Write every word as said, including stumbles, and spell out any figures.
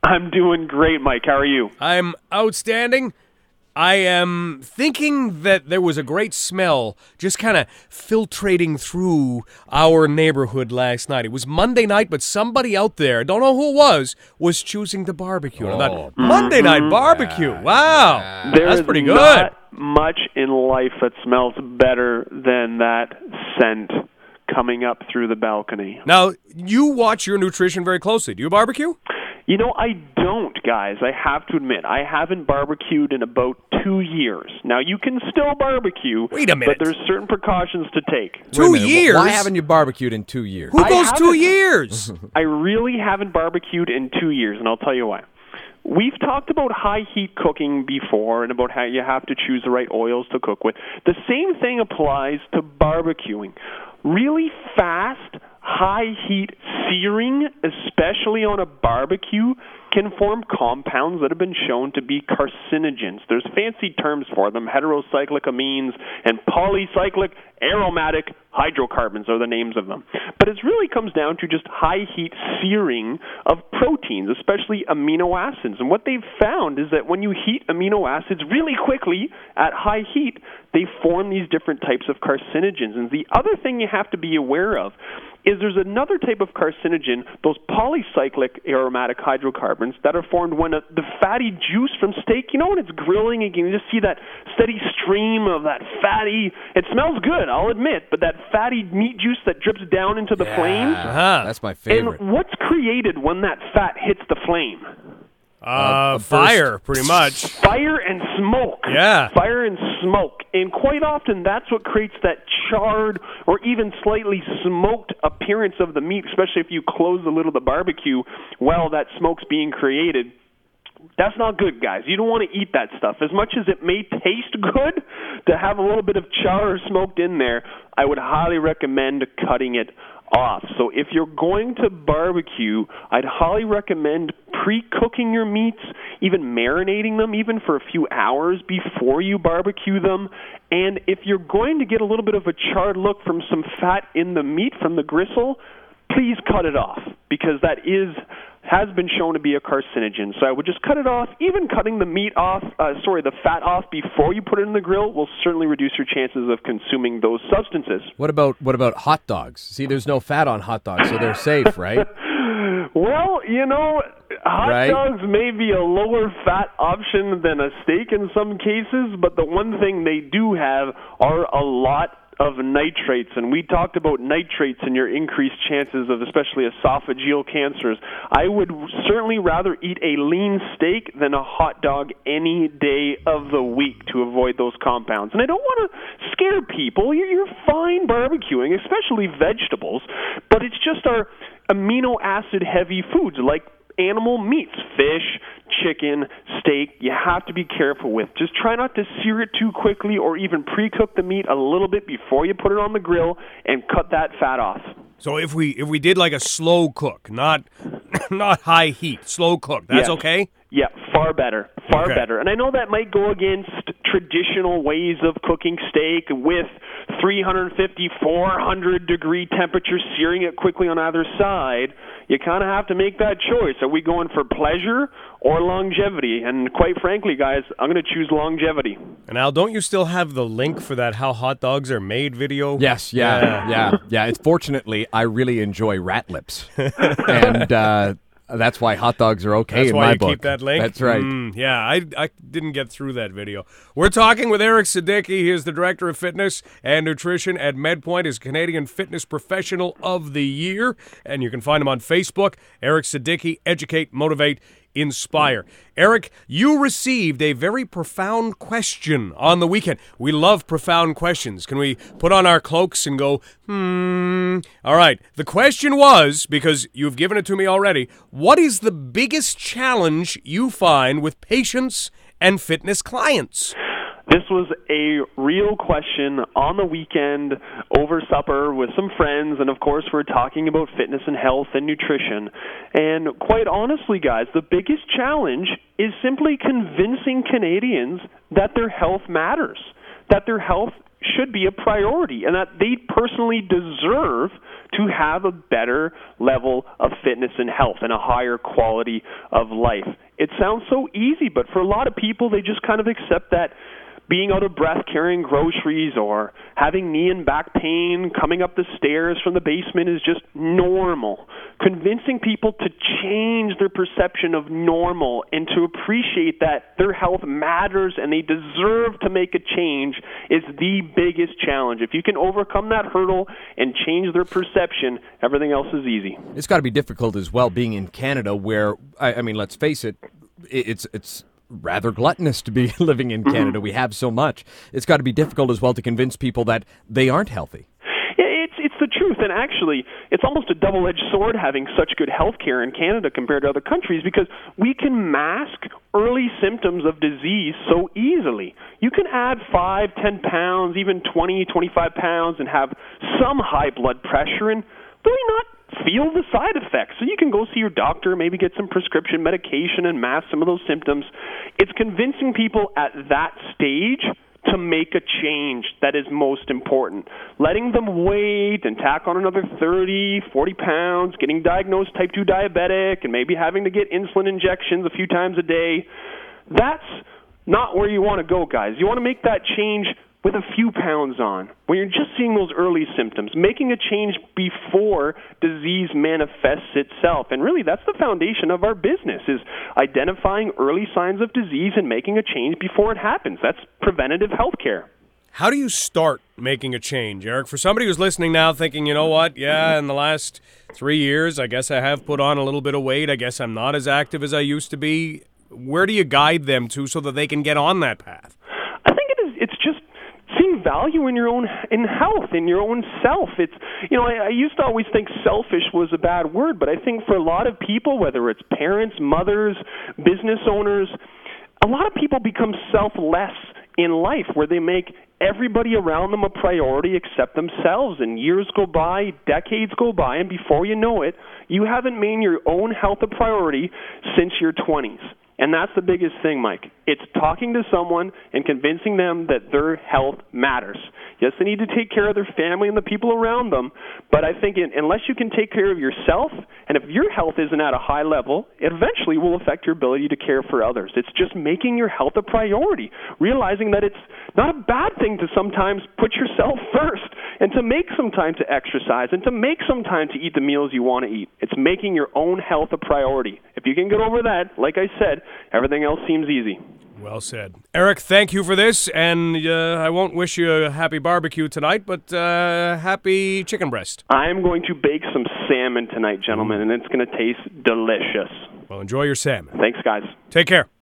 I'm doing great, Mike. How are you? I'm outstanding. I am thinking that there was a great smell just kind of filtrating through our neighborhood last night. It was Monday night, but somebody out there, don't know who it was, was choosing to barbecue. And I thought, Monday night barbecue. Wow. There That's is pretty good. not much in life that smells better than that scent coming up through the balcony. Now, you watch your nutrition very closely. Do you barbecue? You know, I don't, guys. I have to admit, I haven't barbecued in about two years. Now, you can still barbecue, Wait a minute. but there's certain precautions to take. Two Wait a minute, years? Why haven't you barbecued in two years? Who I goes two haven't- years? I really haven't barbecued in two years, and I'll tell you why. We've talked about high heat cooking before and about how you have to choose the right oils to cook with. The same thing applies to barbecuing. Really fast, high heat searing, especially on a barbecue, can form compounds that have been shown to be carcinogens. There's fancy terms for them. Heterocyclic amines and polycyclic aromatic hydrocarbons are the names of them. But it really comes down to just high heat searing of proteins, especially amino acids. And what they've found is that when you heat amino acids really quickly at high heat, they form these different types of carcinogens. And the other thing you have to be aware of is there's another type of carcinogen, those polycyclic aromatic hydrocarbons, that are formed when a, the fatty juice from steak, you know, when it's grilling, and you can just see that steady stream of that fatty, it smells good, I'll admit, but that fatty meat juice that drips down into the Yeah, flames. Uh-huh. That's my favorite. And what's created when that fat hits the flame? Uh, a fire, pretty much. Fire and smoke. Yeah. Fire and smoke. And quite often that's what creates that charred or even slightly smoked appearance of the meat, especially if you close the lid of the barbecue while that smoke's being created. That's not good, guys. You don't want to eat that stuff. As much as it may taste good to have a little bit of char or smoked in there, I would highly recommend cutting it off. So if you're going to barbecue, I'd highly recommend pre-cooking your meats, even marinating them even for a few hours before you barbecue them. And if you're going to get a little bit of a charred look from some fat in the meat from the gristle, please cut it off, because that is has been shown to be a carcinogen. So I would just cut it off. Even cutting the meat off, uh, sorry, the fat off before you put it in the grill will certainly reduce your chances of consuming those substances. What about what about hot dogs? See, there's no fat on hot dogs, so they're safe, right? Well, you know, hot Right? dogs may be a lower fat option than a steak in some cases, but the one thing they do have are a lot of nitrates, and we talked about nitrates and your increased chances of especially esophageal cancers. I would certainly rather eat a lean steak than a hot dog any day of the week to avoid those compounds. And I don't want to scare people. You're, you're fine barbecuing, especially vegetables, but it's just our amino acid heavy foods like animal meats, fish, chicken, steak, you have to be careful with. Just try not to sear it too quickly or even pre-cook the meat a little bit before you put it on the grill, and cut that fat off. So if we if we did like a slow cook, not not high heat, slow cook, that's Yes. okay? Yeah, far better, far Okay. better. And I know that might go against traditional ways of cooking steak with three fifty, four hundred degree temperature, searing it quickly on either side. You kind of have to make that choice. Are we going for pleasure or longevity? And quite frankly, guys, I'm going to choose longevity. And Al, don't you still have the link for that How Hot Dogs Are Made video? Yes, yeah, yeah, yeah. It's fortunately, I really enjoy rat lips, and uh, that's why hot dogs are okay That's in why my you book. keep that link? That's right. Mm, yeah, I, I didn't get through that video. We're talking with Eric Siddiqui. He is the Director of Fitness and Nutrition at MedPoint. He's Canadian Fitness Professional of the Year. And you can find him on Facebook, Eric Siddiqui, Educate, Motivate, Inspire. Eric, you received a very profound question on the weekend. We love profound questions. Can we put on our cloaks and go, hmm? All right. The question was, because you've given it to me already, what is the biggest challenge you find with patients and fitness clients? This was a real question on the weekend over supper with some friends, and of course we're talking about fitness and health and nutrition. And quite honestly, guys, the biggest challenge is simply convincing Canadians that their health matters, that their health should be a priority and that they personally deserve to have a better level of fitness and health and a higher quality of life. It sounds so easy, but for a lot of people, they just kind of accept that being out of breath carrying groceries or having knee and back pain coming up the stairs from the basement is just normal. Convincing people to change their perception of normal and to appreciate that their health matters and they deserve to make a change is the biggest challenge. If you can overcome that hurdle and change their perception, everything else is easy. It's got to be difficult as well being in Canada where, I, I mean, let's face it, it's it's rather gluttonous to be living in Canada. Mm-hmm. We have so much. It's got to be difficult as well to convince people that they aren't healthy. It's it's the truth, and actually, it's almost a double-edged sword having such good health care in Canada compared to other countries because we can mask early symptoms of disease so easily. You can add five, ten pounds, even twenty, twenty-five pounds and have some high blood pressure and really not feel the side effects. So you can go see your doctor, maybe get some prescription medication and mask some of those symptoms. It's convincing people at that stage to make a change that is most important. Letting them wait and tack on another thirty, forty pounds, getting diagnosed type two diabetic, and maybe having to get insulin injections a few times a day, that's not where you want to go, guys. You want to make that change with a few pounds on, when you're just seeing those early symptoms, making a change before disease manifests itself. And really, that's the foundation of our business, is identifying early signs of disease and making a change before it happens. That's preventative health care. How do you start making a change, Eric? For somebody who's listening now thinking, you know what, yeah, in the last three years, I guess I have put on a little bit of weight. I guess I'm not as active as I used to be. Where do you guide them to so that they can get on that path? I think it is. It's just seeing value in your own in health, in your own self. It's you know I, I used to always think selfish was a bad word, but I think for a lot of people, whether it's parents, mothers, business owners, a lot of people become selfless in life, where they make everybody around them a priority except themselves. And years go by, decades go by, and before you know it, you haven't made your own health a priority since your twenties. And that's the biggest thing, Mike. It's talking to someone and convincing them that their health matters. Yes, they need to take care of their family and the people around them, but I think in, unless you can take care of yourself, and if your health isn't at a high level, it eventually will affect your ability to care for others. It's just making your health a priority, realizing that it's not a bad thing to sometimes put yourself first and to make some time to exercise and to make some time to eat the meals you want to eat. It's making your own health a priority. If you can get over that, like I said, everything else seems easy. Well said. Eric, thank you for this, and uh, I won't wish you a happy barbecue tonight, but uh, happy chicken breast. I'm going to bake some salmon tonight, gentlemen, and it's going to taste delicious. Well, enjoy your salmon. Thanks, guys. Take care.